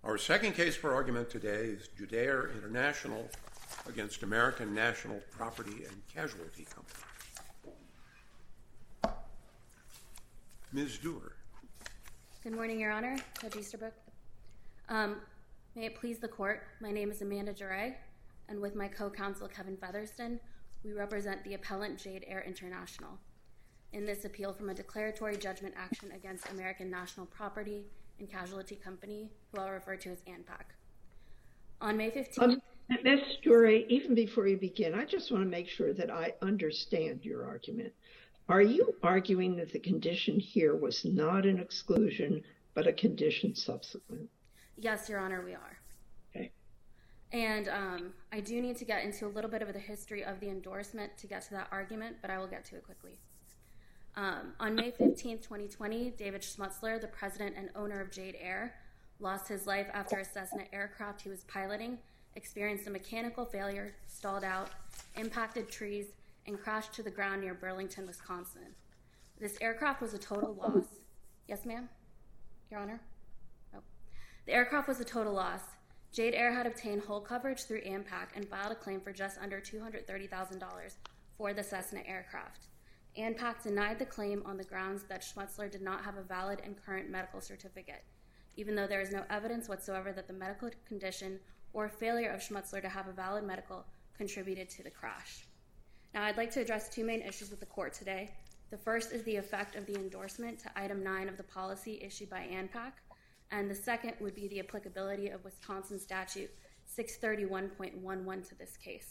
Our second case for argument today is Judair International against American National Property and Casualty Company. Ms. Dewar. Good morning, Your Honor. Judge Easterbrook. May it please the court, my name is Amanda Duray, and with my co-counsel Kevin Featherston, we represent the appellant Judair International in this appeal from a declaratory judgment action against American National Property and Casualty Company, who I'll refer to as ANPAC. On May 15th... Ms. Duray, even before you begin, I just want to make sure that I understand your argument. Are you arguing that the condition here was not an exclusion, but a condition subsequent? Yes, Your Honor, we are. Okay. And I do need to get into a little bit of the history of the endorsement to get to that argument, but I will get to it quickly. On May 15th, 2020, David Schmutzler, the president and owner of Judair, lost his life after a Cessna aircraft he was piloting experienced a mechanical failure, stalled out, impacted trees, and crashed to the ground near Burlington, Wisconsin. This aircraft was a total loss. Yes, ma'am? Your Honor? Oh. The aircraft was a total loss. Judair had obtained hull coverage through ANPAC and filed a claim for just under $230,000 for the Cessna aircraft. ANPAC denied the claim on the grounds that Schmutzler did not have a valid and current medical certificate, even though there is no evidence whatsoever that the medical condition or failure of Schmutzler to have a valid medical contributed to the crash. Now, I'd like to address two main issues with the court today. The first is the effect of the endorsement to Item 9 of the policy issued by ANPAC, and the second would be the applicability of Wisconsin Statute 631.11 to this case.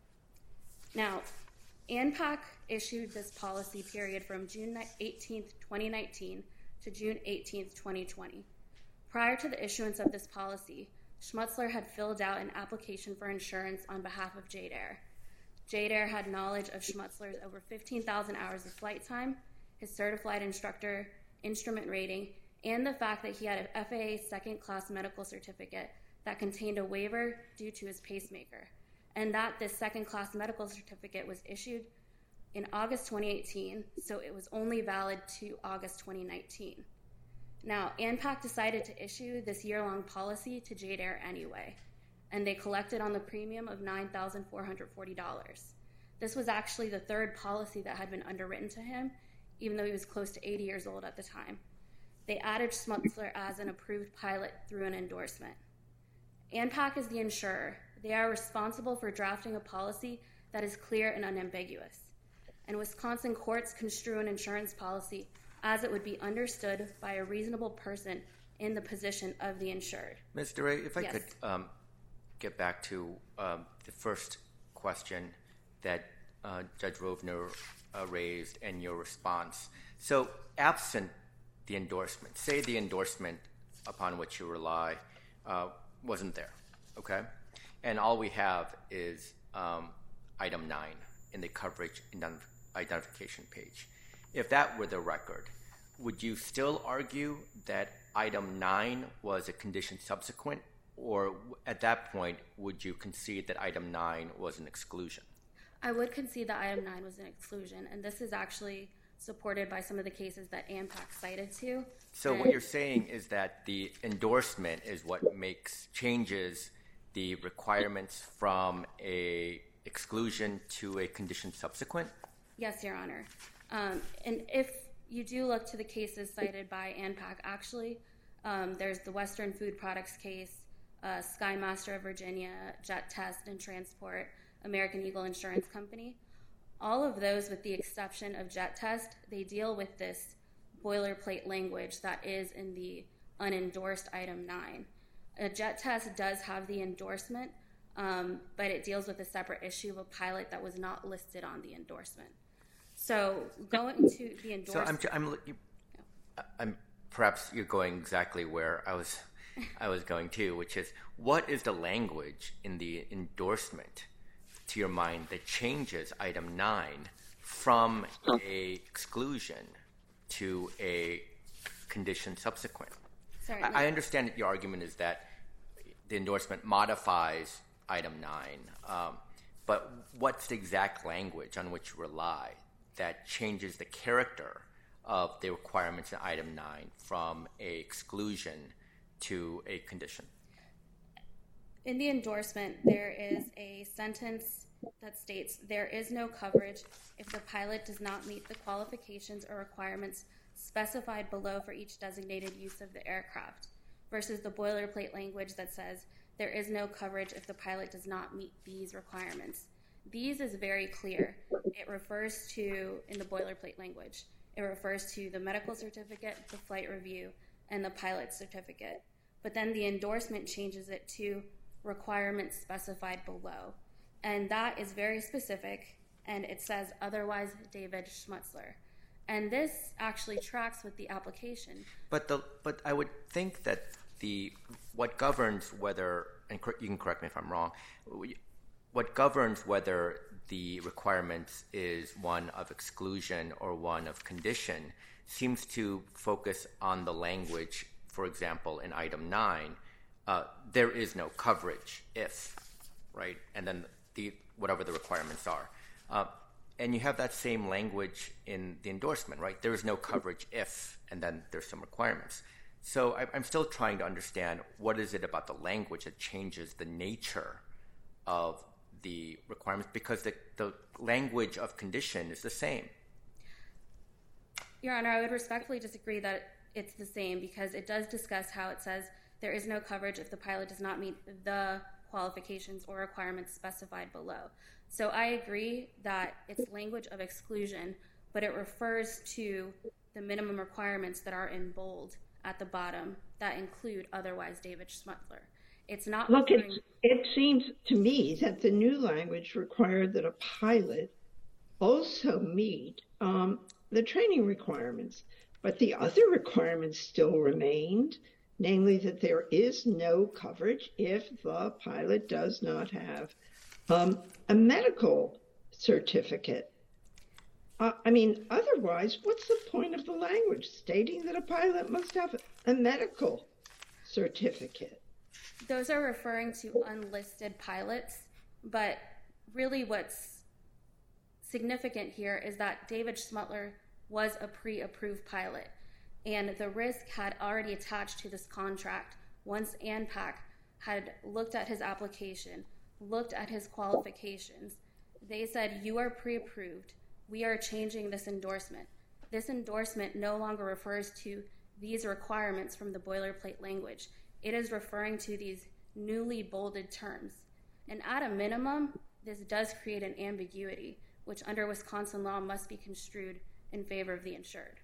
Now, ANPAC issued this policy period from June 18th, 2019 to June 18th, 2020. Prior to the issuance of this policy, Schmutzler had filled out an application for insurance on behalf of Judair. Judair had knowledge of Schmutzler's over 15,000 hours of flight time, his certified instructor, instrument rating, and the fact that he had an FAA second-class medical certificate that contained a waiver due to his pacemaker, and that this second-class medical certificate was issued in August 2018, so it was only valid to August 2019. Now, ANPAC decided to issue this year-long policy to Judair anyway, and they collected on the premium of $9,440. This was actually the third policy that had been underwritten to him, even though he was close to 80 years old at the time. They added Schmutzler as an approved pilot through an endorsement. ANPAC is the insurer. They are responsible for drafting a policy that is clear and unambiguous. And Wisconsin courts construe an insurance policy as it would be understood by a reasonable person in the position of the insured. Ms. DeRay, if I Yes. could get back to the first question that Judge Rovner raised and your response. So absent the endorsement, say the endorsement upon which you rely wasn't there, okay? And all we have is Item 9 in the coverage identification page. If that were the record, would you still argue that Item 9 was a condition subsequent, or at that point, would you concede that Item 9 was an exclusion? I would concede that Item 9 was an exclusion, and this is actually supported by some of the cases that ANPAC cited to. So what you're saying is that the endorsement is what changes the requirements from a exclusion to a condition subsequent? Yes, Your Honor. And if you do look to the cases cited by ANPAC, actually, there's the Western Food Products case, Skymaster of Virginia, Jet Test and Transport, American Eagle Insurance Company. All of those, with the exception of Jet Test, they deal with this boilerplate language that is in the unendorsed Item 9. A Jet Test does have the endorsement, but it deals with a separate issue of a pilot that was not listed on the endorsement. So going to the endorsement... So I'm perhaps you're going exactly where I was going to, which is, what is the language in the endorsement, to your mind, that changes Item 9 from a exclusion to a condition subsequent? Certainly. I understand that your argument is that the endorsement modifies Item 9, but what's the exact language on which you rely that changes the character of the requirements in Item 9 from a exclusion to a condition? In the endorsement, there is a sentence that states, there is no coverage if the pilot does not meet the qualifications or requirements specified below for each designated use of the aircraft, versus the boilerplate language that says, there is no coverage if the pilot does not meet these requirements. These is very clear. It refers to, in the boilerplate language, it refers to the medical certificate, the flight review, and the pilot certificate. But then the endorsement changes it to requirements specified below. And that is very specific, and it says, otherwise David Schmutzler. And this actually tracks with the application. But I would think that what governs whether, and you can correct me if I'm wrong, what governs whether the requirement is one of exclusion or one of condition seems to focus on the language. For example, in item 9, there is no coverage if, right? And then whatever the requirements are. And you have that same language in the endorsement, right? There is no coverage if, and then there's some requirements. So I'm still trying to understand what is it about the language that changes the nature of the requirements, because the language of condition is the same. Your Honor, I would respectfully disagree that it's the same, because it does discuss how it says there is no coverage if the pilot does not meet the qualifications or requirements specified below. So I agree that it's language of exclusion, but it refers to the minimum requirements that are in bold at the bottom that include otherwise David Schmutzler. It's not. Look, it seems to me that the new language required that a pilot also meet the training requirements, but the other requirements still remained, namely that there is no coverage if the pilot does not have a medical certificate. Otherwise, what's the point of the language stating that a pilot must have a medical certificate? Those are referring to unlisted pilots, but really what's significant here is that David Schmutzler was a pre-approved pilot, and the risk had already attached to this contract once ANPAC had looked at his application, looked at his qualifications. They said, you are pre-approved. We are changing this endorsement. This endorsement no longer refers to these requirements from the boilerplate language. It is referring to these newly bolded terms. And at a minimum, this does create an ambiguity, which under Wisconsin law must be construed in favor of the insured.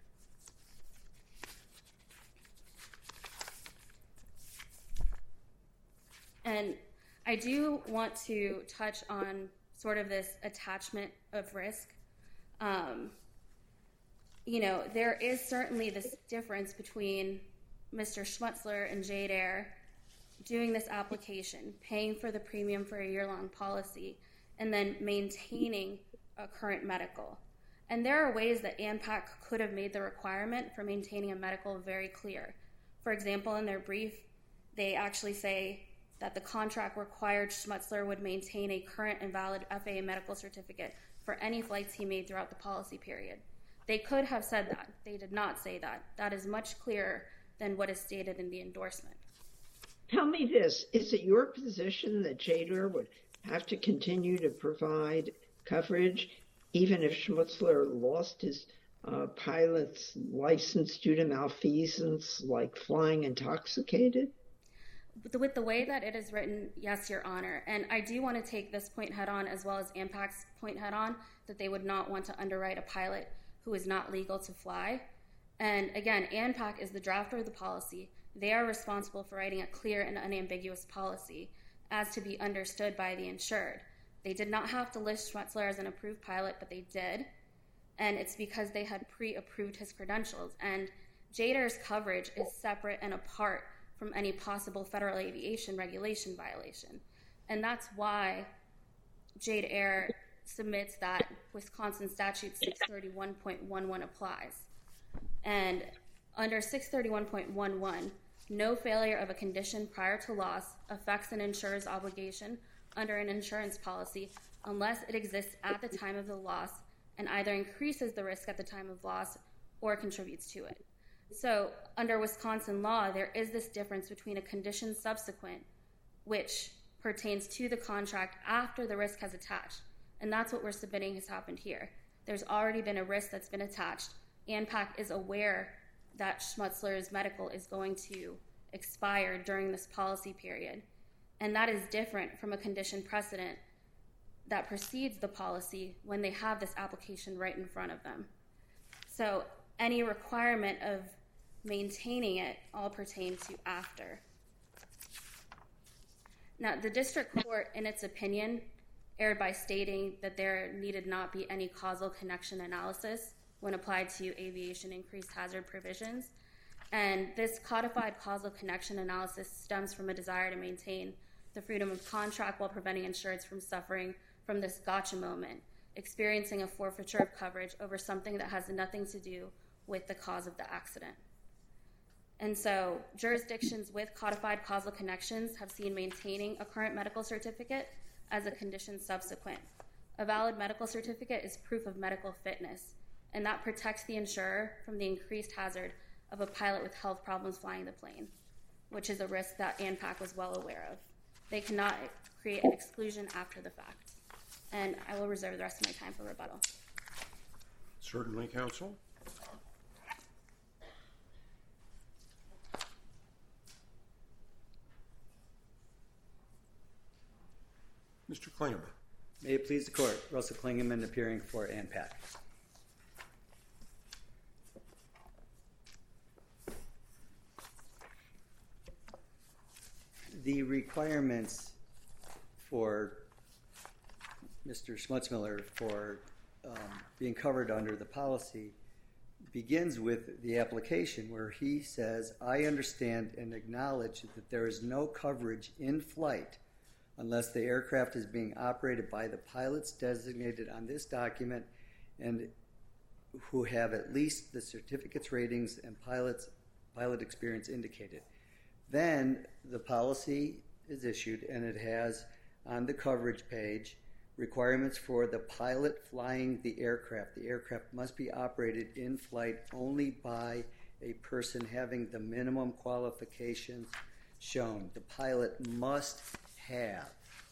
And I do want to touch on sort of this attachment of risk. There is certainly this difference between Mr. Schmutzler and Jade Air doing this application, paying for the premium for a year-long policy, and then maintaining a current medical. And there are ways that ANPAC could have made the requirement for maintaining a medical very clear. For example, in their brief, they actually say that the contract required Schmutzler would maintain a current and valid FAA medical certificate for any flights he made throughout the policy period. They could have said that. They did not say that. That is much clearer than what is stated in the endorsement. Tell me this, is it your position that Jade Air would have to continue to provide coverage even if Schmutzler lost his pilot's license due to malfeasance, like flying intoxicated? With the way that it is written, yes, Your Honor. And I do want to take this point head on, as well as ANPAC's point head on, that they would not want to underwrite a pilot who is not legal to fly. And again, ANPAC is the drafter of the policy. They are responsible for writing a clear and unambiguous policy as to be understood by the insured. They did not have to list Schmutzler as an approved pilot, but they did. And it's because they had pre-approved his credentials. And Jade Air's coverage is separate and apart from any possible federal aviation regulation violation. And that's why Jade Air submits that Wisconsin Statute 631.11 applies. And under 631.11, no failure of a condition prior to loss affects an insurer's obligation under an insurance policy unless it exists at the time of the loss and either increases the risk at the time of loss or contributes to it. So under Wisconsin law, there is this difference between a condition subsequent, which pertains to the contract after the risk has attached. And that's what we're submitting has happened here. There's already been a risk that's been attached. ANPAC is aware that Schmutzler's medical is going to expire during this policy period. And that is different from a condition precedent that precedes the policy when they have this application right in front of them. So any requirement of maintaining it all pertain to after. Now, the district court, in its opinion, erred by stating that there needed not be any causal connection analysis when applied to aviation increased hazard provisions. And this codified causal connection analysis stems from a desire to maintain the freedom of contract while preventing insureds from suffering from this gotcha moment, experiencing a forfeiture of coverage over something that has nothing to do with the cause of the accident. And so jurisdictions with codified causal connections have seen maintaining a current medical certificate as a condition subsequent. A valid medical certificate is proof of medical fitness, and that protects the insurer from the increased hazard of a pilot with health problems flying the plane, which is a risk that ANPAC was well aware of. They cannot create an exclusion after the fact. And I will reserve the rest of my time for rebuttal. Certainly, counsel. Mr. Klingeman. May it please the court, Russell Klingeman appearing for ANPAC. The requirements for Mr. Schmutzmiller for being covered under the policy begins with the application where he says, I understand and acknowledge that there is no coverage in flight unless the aircraft is being operated by the pilots designated on this document and who have at least the certificates, ratings, and pilot experience indicated. Then the policy is issued and it has on the coverage page requirements for the pilot flying the aircraft. The aircraft must be operated in flight only by a person having the minimum qualifications shown. The pilot must have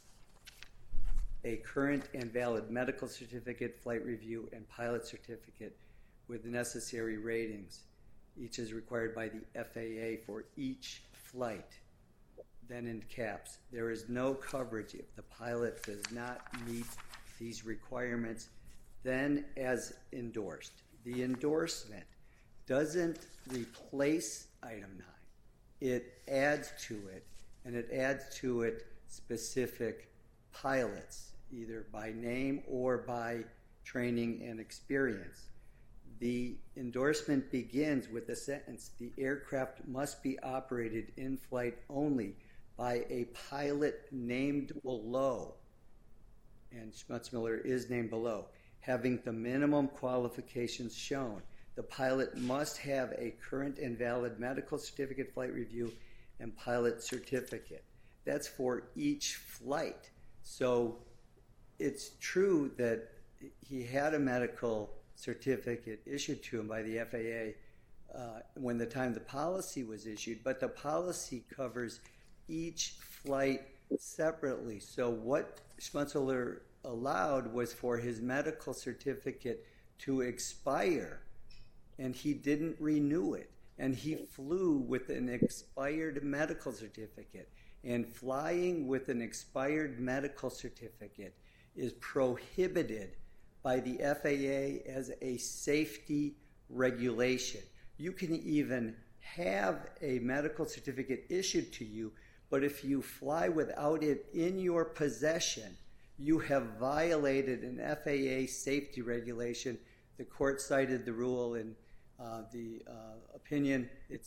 a current and valid medical certificate, flight review, and pilot certificate with the necessary ratings. Each is required by the FAA for each flight. Then in caps, there is no coverage if the pilot does not meet these requirements. Then as endorsed, the endorsement doesn't replace item 9. It adds to it, and it adds to it specific pilots, either by name or by training and experience. The endorsement begins with the sentence, the aircraft must be operated in flight only by a pilot named below, and Schmutzmiller is named below, having the minimum qualifications shown. The pilot must have a current and valid medical certificate, flight review, and pilot certificate. That's for each flight. So it's true that he had a medical certificate issued to him by the FAA when the time the policy was issued, but the policy covers each flight separately. So what Schmutzmiller allowed was for his medical certificate to expire, and he didn't renew it. And he flew with an expired medical certificate. And flying with an expired medical certificate is prohibited by the FAA as a safety regulation. You can even have a medical certificate issued to you, but if you fly without it in your possession, you have violated an FAA safety regulation. The court cited the rule in the opinion. It's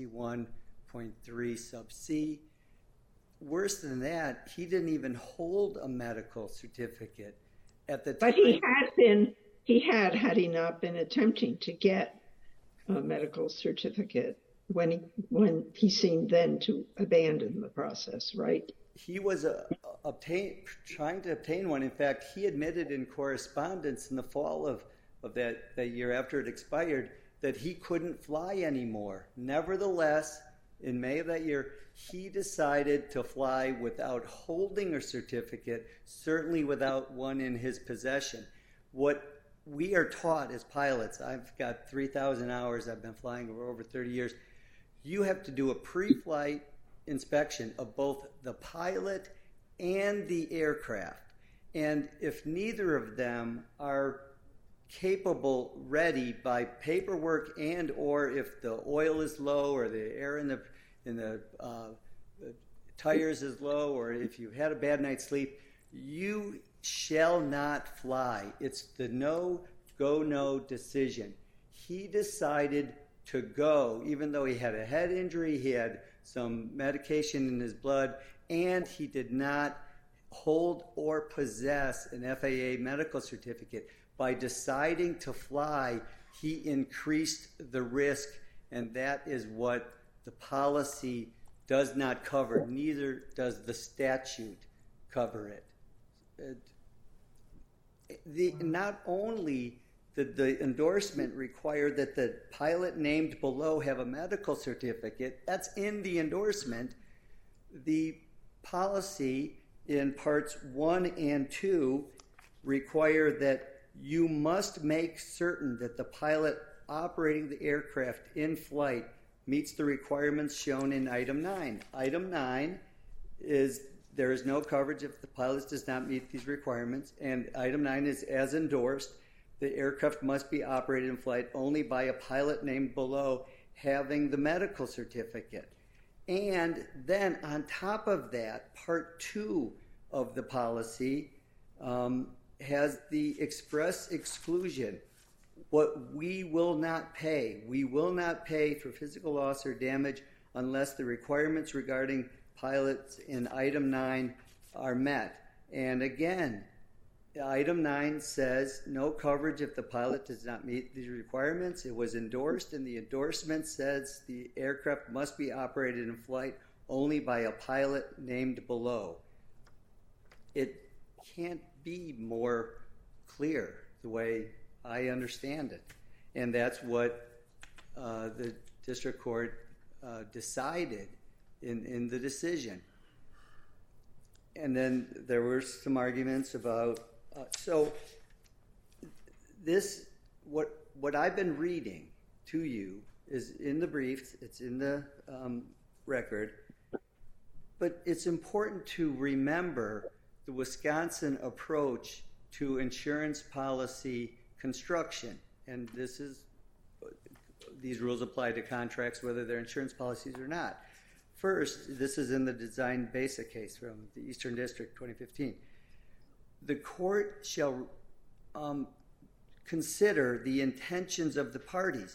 61.3 sub C. Worse than that, he didn't even hold a medical certificate at the time. But had he not been attempting to get a medical certificate when he seemed then to abandon the process, right? He was trying to obtain one. In fact, he admitted in correspondence in the fall of that year after it expired that he couldn't fly anymore. Nevertheless, in May of that year, he decided to fly without holding a certificate, certainly without one in his possession. What we are taught as pilots, I've got 3,000 hours, I've been flying for over 30 years, you have to do a pre-flight inspection of both the pilot and the aircraft. And if neither of them are capable, ready by paperwork, and or if the oil is low or the air in the tires is low, or if you've had a bad night's sleep, you shall not fly. It's the no decision. He decided to go, even though he had a head injury, he had some medication in his blood, and he did not hold or possess an FAA medical certificate. By deciding to fly, he increased the risk, and that is what the policy does not cover. Neither does the statute cover it. Not only did the endorsement require that the pilot named below have a medical certificate, that's in the endorsement. The policy in parts 1 and 2 require that you must make certain that the pilot operating the aircraft in flight meets the requirements shown in Item 9. Item 9 is there is no coverage if the pilot does not meet these requirements, and Item 9 is as endorsed. The aircraft must be operated in flight only by a pilot named below having the medical certificate. And then on top of that, Part 2 of the policy has the express exclusion. What we will not pay for physical loss or damage unless the requirements regarding pilots in Item 9 are met. And again, Item 9 says no coverage if the pilot does not meet these requirements. It was endorsed, and the endorsement says the aircraft must be operated in flight only by a pilot named below. It can't be more clear the way I understand it. And that's what the district court decided in the decision. And then there were some arguments about so this what I've been reading to you is in the briefs, it's in the record, but it's important to remember the Wisconsin approach to insurance policy construction. And these rules apply to contracts whether they're insurance policies or not. First, this is in the Design Basic case from the Eastern District 2015. The court shall consider the intentions of the parties.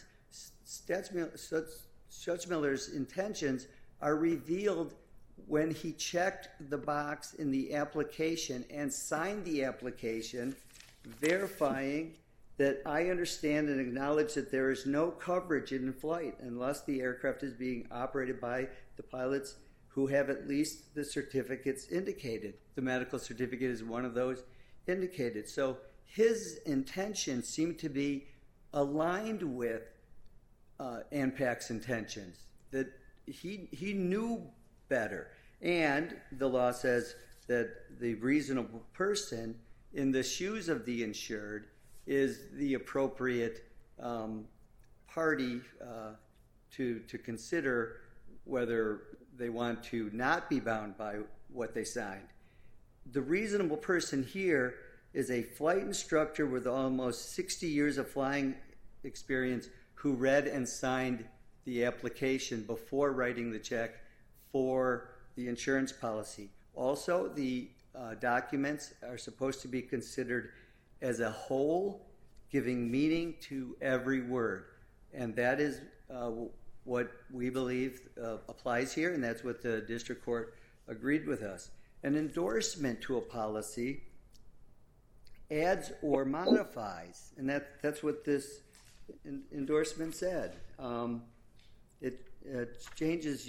Stutzmiller's intentions are revealed when he checked the box in the application and signed the application, verifying that I understand and acknowledge that there is no coverage in flight unless the aircraft is being operated by the pilots who have at least the certificates indicated. The medical certificate is one of those indicated. So his intentions seem to be aligned with ANPAC's intentions, that he knew better. And the law says that the reasonable person in the shoes of the insured is the appropriate party to consider whether they want to not be bound by what they signed. The reasonable person here is a flight instructor with almost 60 years of flying experience who read and signed the application before writing the check for the insurance policy. Also, the documents are supposed to be considered as a whole, giving meaning to every word. And that is what we believe applies here, and that's what the district court agreed with us. An endorsement to a policy adds or modifies, and that's what this endorsement said. It changes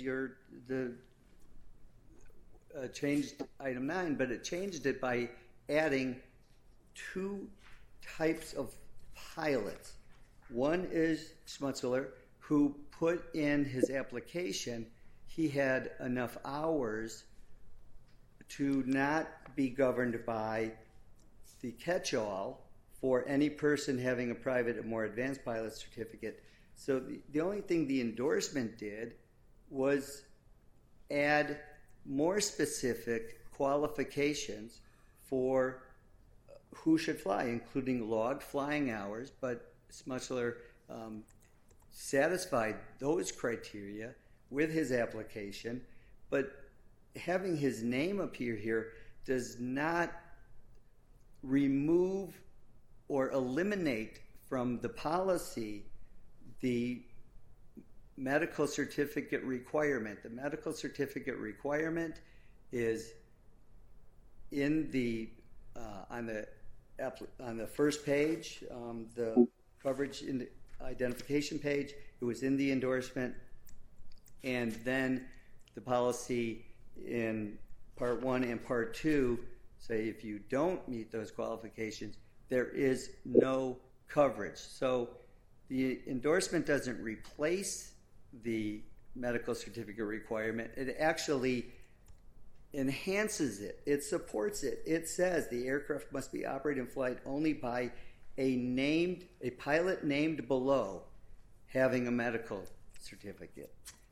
changed Item 9, but it changed it by adding two types of pilots. One is Schmutzler, who put in his application he had enough hours to not be governed by the catch-all for any person having a private or more advanced pilot certificate. So the only thing the endorsement did was add more specific qualifications for who should fly, including logged flying hours, but Smutsler satisfied those criteria with his application, but having his name appear here does not remove or eliminate from the policy the medical certificate requirement. The medical certificate requirement is in the on the first page, the coverage in the identification page. It was in the endorsement, and then the policy in Part 1 and Part 2 say if you don't meet those qualifications, there is no coverage. So the endorsement doesn't replace the medical certificate requirement. It actually enhances it. It supports it. It says the aircraft must be operated in flight only by a pilot named below having a medical certificate.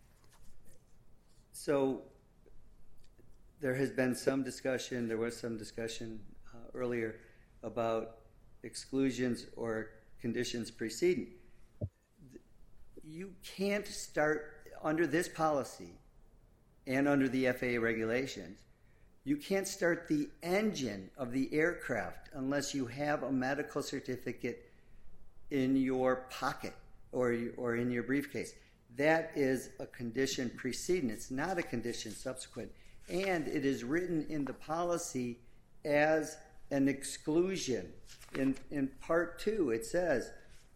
So there was some discussion earlier about exclusions or conditions preceding. You can't start under this policy and under the FAA regulations. You can't start the engine of the aircraft unless you have a medical certificate in your pocket or in your briefcase. That is a condition preceding. It's not a condition subsequent. And it is written in the policy as an exclusion. In Part 2, it says,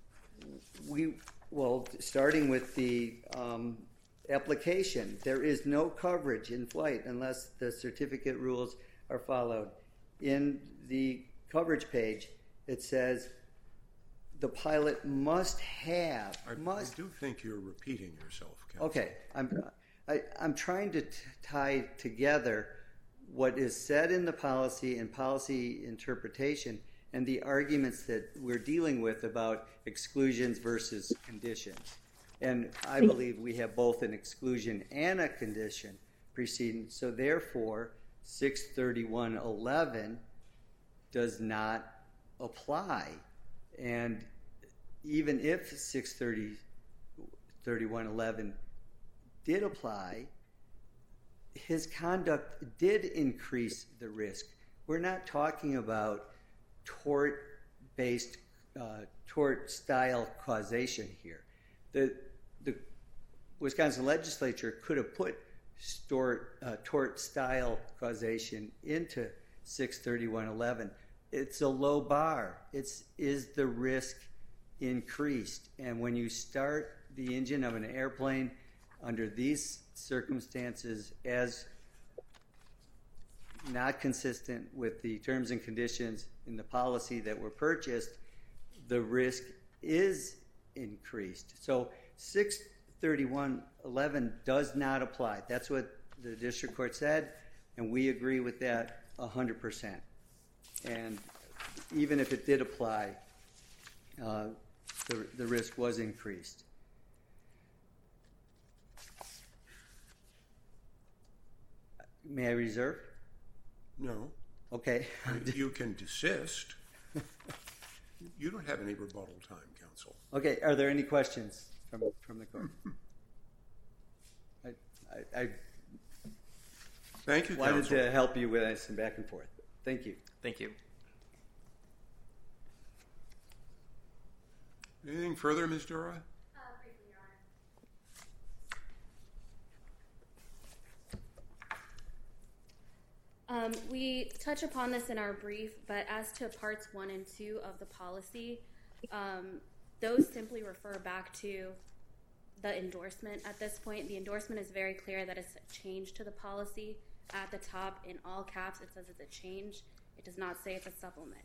starting with the application, there is no coverage in flight unless the certificate rules are followed. In the coverage page, it says the pilot must have. I do think you're repeating yourself, Counsel. Okay, I'm trying to tie together what is said in the policy and policy interpretation and the arguments that we're dealing with about exclusions versus conditions. And I believe we have both an exclusion and a condition preceding. So therefore, 631.11 does not apply. And even if 631.11 did apply, his conduct did increase the risk. We're not talking about tort-based, tort-style causation here. The Wisconsin legislature could have put tort-style causation into 631.11. It's a low bar. Is the risk increased? And when you start the engine of an airplane under these circumstances as not consistent with the terms and conditions in the policy that were purchased, the risk is increased. So 631.11 does not apply. That's what the district court said, and we agree with that 100%. And even if it did apply, the risk was increased. May I reserve? No. Okay. You can desist. You don't have any rebuttal time, Counsel. Okay. Are there any questions from the court? I Thank you, wanted Counsel. to help you with some back and forth. Thank you. Thank you. Anything further, Ms. Dura? Briefly, Your Honor. We touch upon this in our brief, but as to parts 1 and 2 of the policy, those simply refer back to the endorsement at this point. The endorsement is very clear that it's a change to the policy. At the top, in all caps, it says it's a change. It does not say it's a supplement.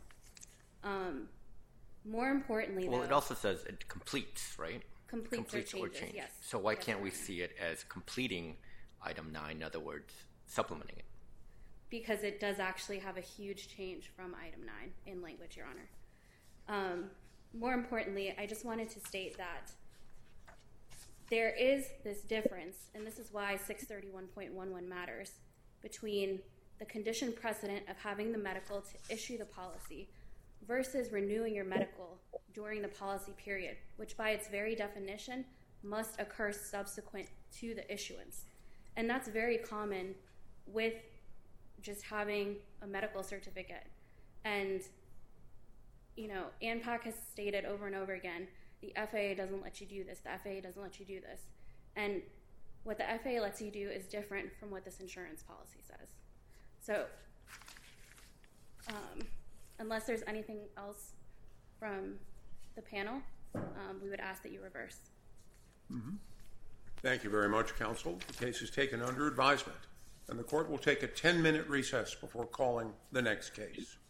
More importantly, Well, though, it also says it completes, right? completes or changes, yes. So why Yes, can't we Your Honor. see it as completing item 9, in other words, supplementing it? Because it does actually have a huge change from item 9 in language, Your Honor. More importantly, I just wanted to state that there is this difference, and this is why 631.11 matters, between the condition precedent of having the medical to issue the policy versus renewing your medical during the policy period, which by its very definition must occur subsequent to the issuance. And that's very common with just having a medical certificate. And, you know, ANPAC has stated over and over again, the FAA doesn't let you do this, the FAA doesn't let you do this. And what the FAA lets you do is different from what this insurance policy says. So, unless there's anything else from the panel, we would ask that you reverse. Mm-hmm. Thank you very much, counsel. The case is taken under advisement, and the court will take a 10-minute recess before calling the next case.